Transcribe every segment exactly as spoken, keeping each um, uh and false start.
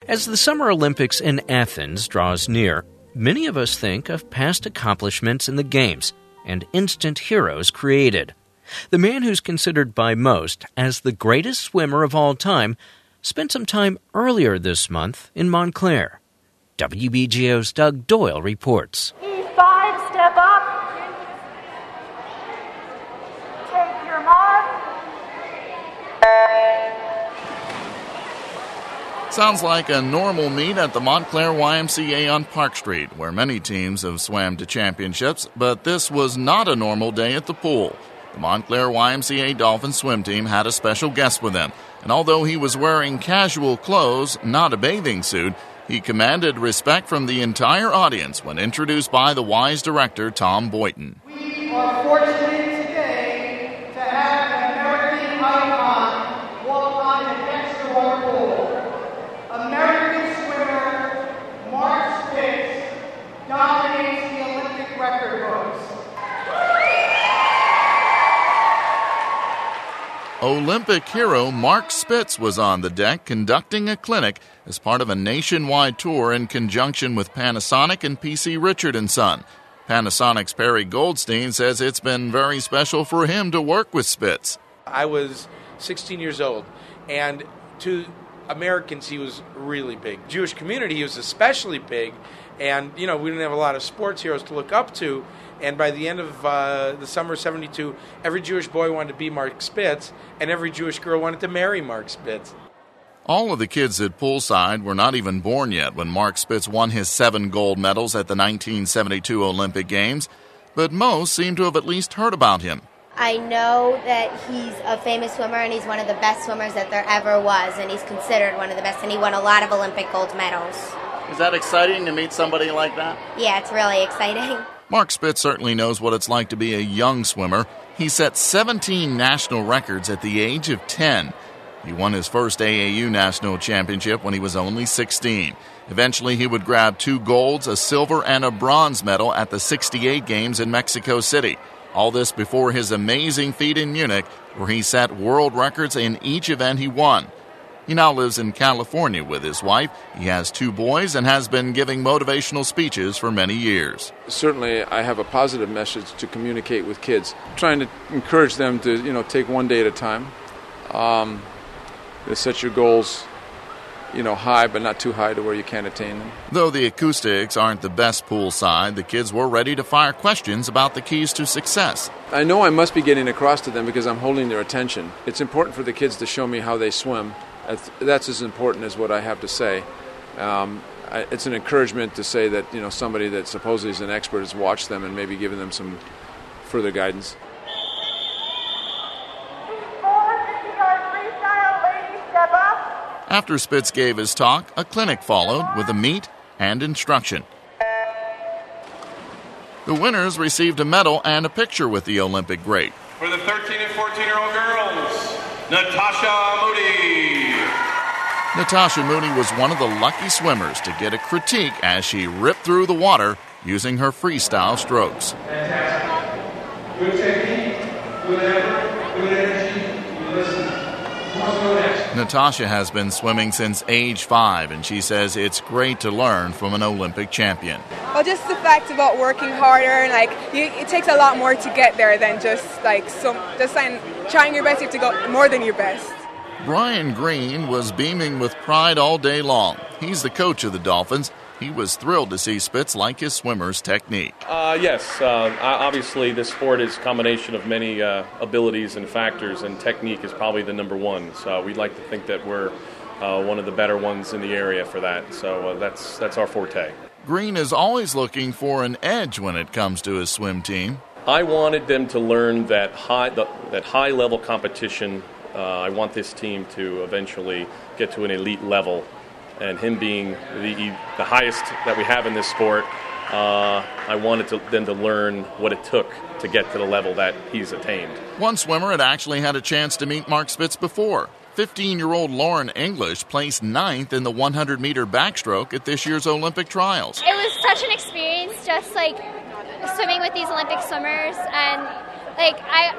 As the Summer Olympics in Athens draws near, many of us think of past accomplishments in the Games and instant heroes created. The man who's considered by most as the greatest swimmer of all time spent some time earlier this month in Montclair. W B G O's Doug Doyle reports. E five, step up. Take your mark. Sounds like a normal meet at the Montclair Y M C A on Park Street, where many teams have swam to championships, but this was not a normal day at the pool. The Montclair Y M C A Dolphin swim team had a special guest with them, and although he was wearing casual clothes, not a bathing suit, he commanded respect from the entire audience when introduced by the Y's director, Tom Boynton. We are fortunate today to have an American icon walk on the decks of our pool. American swimmer Mark Spitz dominates the Olympic record books. Olympic hero Mark Spitz was on the deck conducting a clinic as part of a nationwide tour in conjunction with Panasonic and P C Richard and Son. Panasonic's Perry Goldstein says it's been very special for him to work with Spitz. I was sixteen years old, and to Americans he was really big. Jewish community he was especially big, and you know we didn't have a lot of sports heroes to look up to. And by the end of uh, the summer of seventy-two, every Jewish boy wanted to be Mark Spitz, and every Jewish girl wanted to marry Mark Spitz. All of the kids at poolside were not even born yet when Mark Spitz won his seven gold medals at the nineteen seventy-two Olympic Games, but most seem to have at least heard about him. I know that he's a famous swimmer, and he's one of the best swimmers that there ever was, and he's considered one of the best, and he won a lot of Olympic gold medals. Is that exciting to meet somebody like that? Yeah, it's really exciting. Mark Spitz certainly knows what it's like to be a young swimmer. He set seventeen national records at the age of ten. He won his first A A U national championship when he was only sixteen. Eventually, he would grab two golds, a silver, and a bronze medal at the sixty-eight Games in Mexico City. All this before his amazing feat in Munich, where he set world records in each event he won. He now lives in California with his wife. He has two boys and has been giving motivational speeches for many years. Certainly, I have a positive message to communicate with kids, trying to encourage them to, you know, take one day at a time. Um, to set your goals, you know, high, but not too high to where you can't attain them. Though the acoustics aren't the best poolside, the kids were ready to fire questions about the keys to success. I know I must be getting across to them because I'm holding their attention. It's important for the kids to show me how they swim. That's as important as what I have to say. Um, I, it's an encouragement to say that, you know, somebody that supposedly is an expert has watched them and maybe given them some further guidance. After Spitz gave his talk, a clinic followed with a meet and instruction. The winners received a medal and a picture with the Olympic great. For the thirteen and fourteen-year-old girls, Natasha Moody. Natasha Moody was one of the lucky swimmers to get a critique as she ripped through the water using her freestyle strokes. Fantastic. Good technique, good effort, good energy. You listen. What's go next? Natasha has been swimming since age five, and she says it's great to learn from an Olympic champion. Well, just the fact about working harder, like you, it takes a lot more to get there than just like some, just like, trying your best. You have to go more than your best. Brian Green was beaming with pride all day long. He's the coach of the Dolphins. He was thrilled to see Spitz like his swimmer's technique. Uh, yes, uh, obviously this sport is a combination of many uh, abilities and factors, and technique is probably the number one. So we'd like to think that we're uh, one of the better ones in the area for that. So uh, that's that's our forte. Green is always looking for an edge when it comes to his swim team. I wanted them to learn that high the, that high level competition. Uh, I want this team to eventually get to an elite level, and him being the the highest that we have in this sport, uh, I wanted to, them to learn what it took to get to the level that he's attained. One swimmer had actually had a chance to meet Mark Spitz before. fifteen-year-old Lauren English placed ninth in the one hundred meter backstroke at this year's Olympic trials. It was such an experience, just like swimming with these Olympic swimmers, and like I.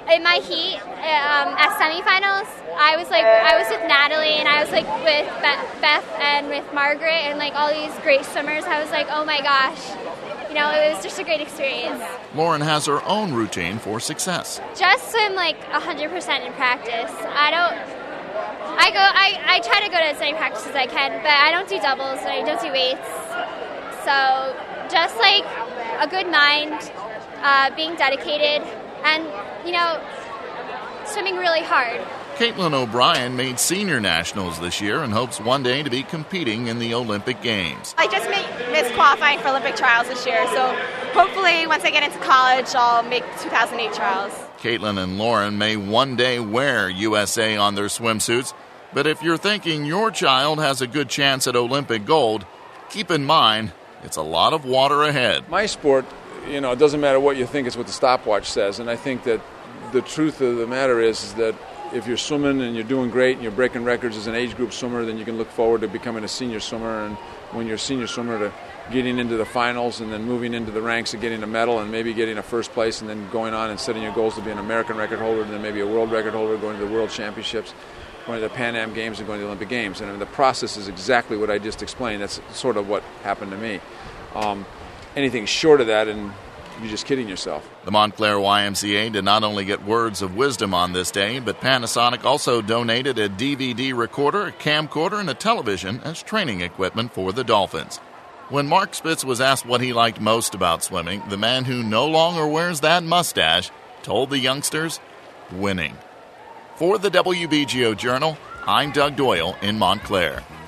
in my heat um, at semifinals, I was like, I was with Natalie and I was like with Beth, Beth and with Margaret and like all these great swimmers. I was like, oh my gosh, you know, it was just a great experience. Lauren has her own routine for success. Just swim like one hundred percent in practice. I don't, I go, I, I try to go to as many practices as I can, but I don't do doubles and I don't do weights. So just like a good mind, uh, being dedicated, and, you know, swimming really hard. Caitlin O'Brien made senior nationals this year and hopes one day to be competing in the Olympic Games. I just missed qualifying for Olympic trials this year, so hopefully once I get into college, I'll make two thousand eight trials. Caitlin and Lauren may one day wear U S A on their swimsuits, but if you're thinking your child has a good chance at Olympic gold, keep in mind it's a lot of water ahead. My sport, you know, it doesn't matter what you think, it's what the stopwatch says, and I think that the truth of the matter is, is that if you're swimming and you're doing great and you're breaking records as an age group swimmer, then you can look forward to becoming a senior swimmer, and when you're a senior swimmer, to getting into the finals and then moving into the ranks and getting a medal and maybe getting a first place and then going on and setting your goals to be an American record holder and then maybe a world record holder, going to the World Championships, going to the Pan Am Games and going to the Olympic Games. And I mean, the process is exactly what I just explained. That's sort of what happened to me. Um, anything short of that, and you're just kidding yourself. The Montclair Y M C A did not only get words of wisdom on this day, but Panasonic also donated a D V D recorder, a camcorder, and a television as training equipment for the Dolphins. When Mark Spitz was asked what he liked most about swimming, the man who no longer wears that mustache told the youngsters, winning. For the W B G O Journal, I'm Doug Doyle in Montclair.